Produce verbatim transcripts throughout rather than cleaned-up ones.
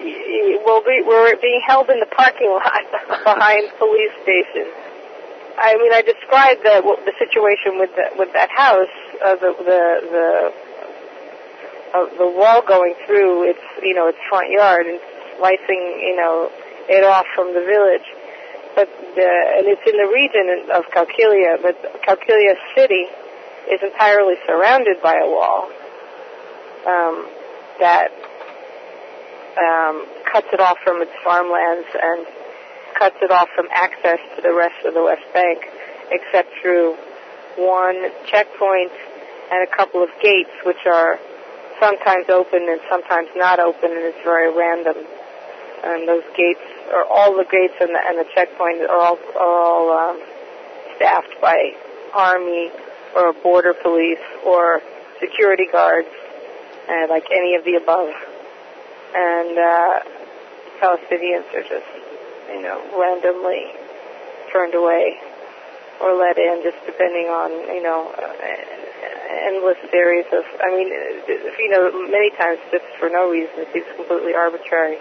well, we were being held in the parking lot behind police station. I mean, I described the the situation with the, with that house, uh, the the the, uh, the wall going through its you know its front yard and slicing you know it off from the village. But the, and it's in the region of Qalqilya, but Qalqilya city is entirely surrounded by a wall um, that um, cuts it off from its farmlands and cuts it off from access to the rest of the West Bank, except through one checkpoint and a couple of gates, which are sometimes open and sometimes not open, and it's very random. And those gates, or all the gates and the, and the checkpoint, are all are all um, staffed by army or border police or security guards, uh, like any of the above. And uh, Palestinians are just, you know, randomly turned away or let in, just depending on, you know, uh, endless series of, I mean, you know, many times just for no reason. It seems completely arbitrary.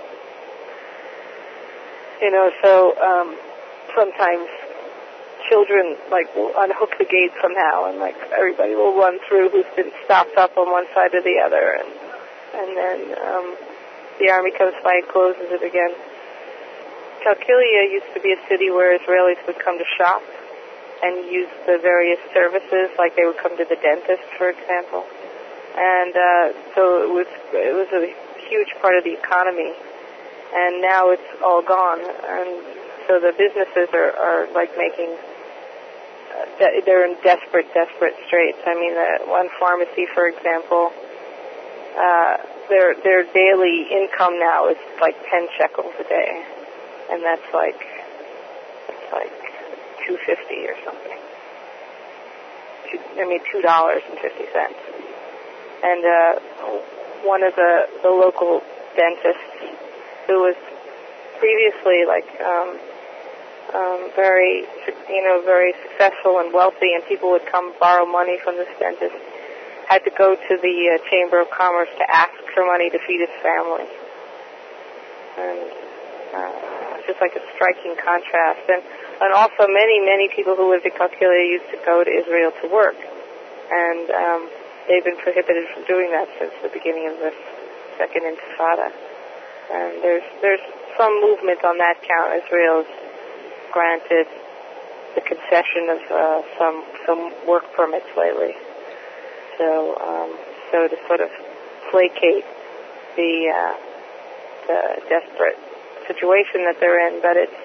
You know, so um, sometimes children, like, will unhook the gate somehow, and, like, everybody will run through who's been stopped up on one side or the other, and and then um, the army comes by and closes it again. Qalqilya used to be a city where Israelis would come to shop and use the various services, like they would come to the dentist, for example. And uh, so it was it was a huge part of the economy. And now it's all gone, and so the businesses are, are like making, uh, de- they're in desperate, desperate straits. I mean, uh, one pharmacy, for example, uh, their their daily income now is like ten shekels a day, and that's like, it's like two fifty or something. Two, I mean, two dollars and fifty cents. And uh, one of the the local dentists, who was previously like um, um, very, you know, very successful and wealthy, and people would come borrow money from this dentist, had to go to the uh, Chamber of Commerce to ask for money to feed his family. And uh, it's just like a striking contrast. And, and also many, many people who lived in Qalqilya used to go to Israel to work. And um, they've been prohibited from doing that since the beginning of the Second Intifada. And there's there's some movement on that count. Israel's granted the concession of uh, some some work permits lately. So um, so to sort of placate the uh, the desperate situation that they're in, but it's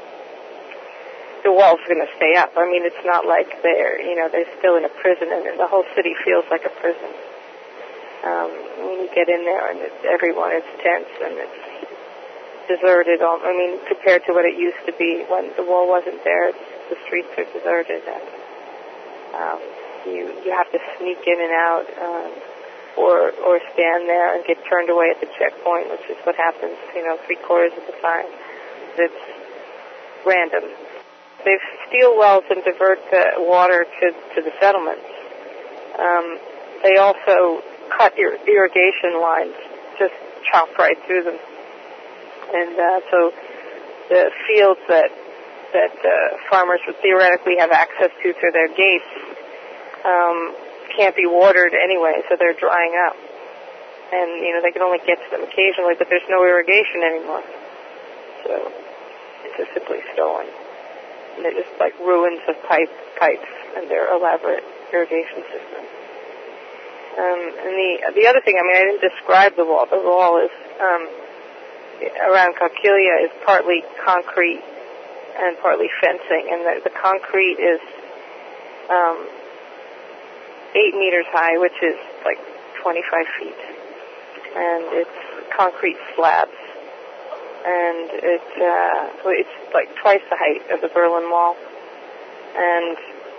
the wall's going to stay up. I mean, it's not like they're you know they're still in a prison, and the whole city feels like a prison. Um, when you get in there, and it's, everyone is tense, and it's deserted. I mean, compared to what it used to be when the wall wasn't there, it's, the streets are deserted, and um, you you have to sneak in and out, um, or or stand there and get turned away at the checkpoint, which is what happens, you know, three quarters of the time. It's random. They steal wells and divert the water to to the settlements. Um, they also cut ir- irrigation lines, just chop right through them. And uh, so the fields that that uh, farmers would theoretically have access to through their gates um, can't be watered anyway, so they're drying up. And, you know, they can only get to them occasionally, but there's no irrigation anymore. So it's just simply stolen. And they're just like ruins of pipe, pipes and their elaborate irrigation systems. Um, and the the other thing, I mean, I didn't describe the wall. The wall is um, around Qalqilya is partly concrete and partly fencing, and the, the concrete is um, eight meters high, which is like twenty-five feet, and it's concrete slabs, and it's uh, it's like twice the height of the Berlin Wall, and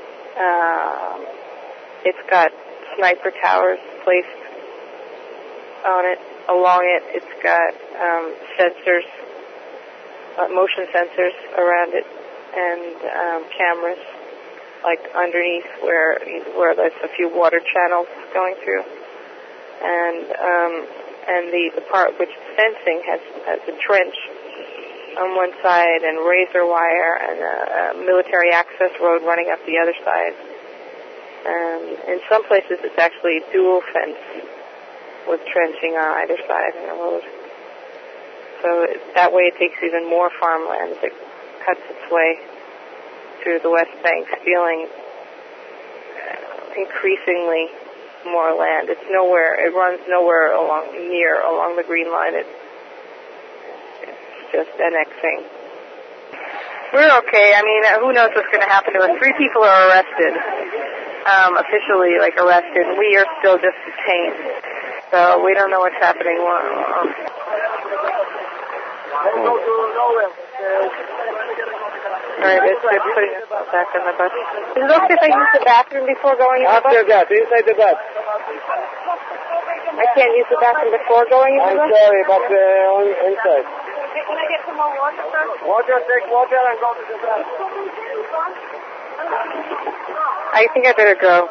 uh, it's got sniper towers placed on it, along it. It's got um, sensors, uh, motion sensors around it, and um, cameras, like underneath where where there's a few water channels going through. And um, and the, the part which is fencing has, has a trench on one side and razor wire and a, a military access road running up the other side. Um, in some places it's actually dual fence with trenching on either side of the road. So it, that way it takes even more farmland as it cuts its way through the West Bank, stealing increasingly more land. It's nowhere, it runs nowhere along, near along the Green Line. It, it's just annexing. We're okay. I mean, who knows what's going to happen to us. Three people are arrested, um, officially, like, arrested. We are still just detained. So we don't know what's happening. Um, All right, it's good putting us back on the bus. Is it okay if I use the bathroom before going in the bus? After that, inside the bus. I can't use the bathroom before going in the bus? I'm sorry, but uh, on, inside. Can I get some more water, sir? Water, take water and go to the bus. I think I better go.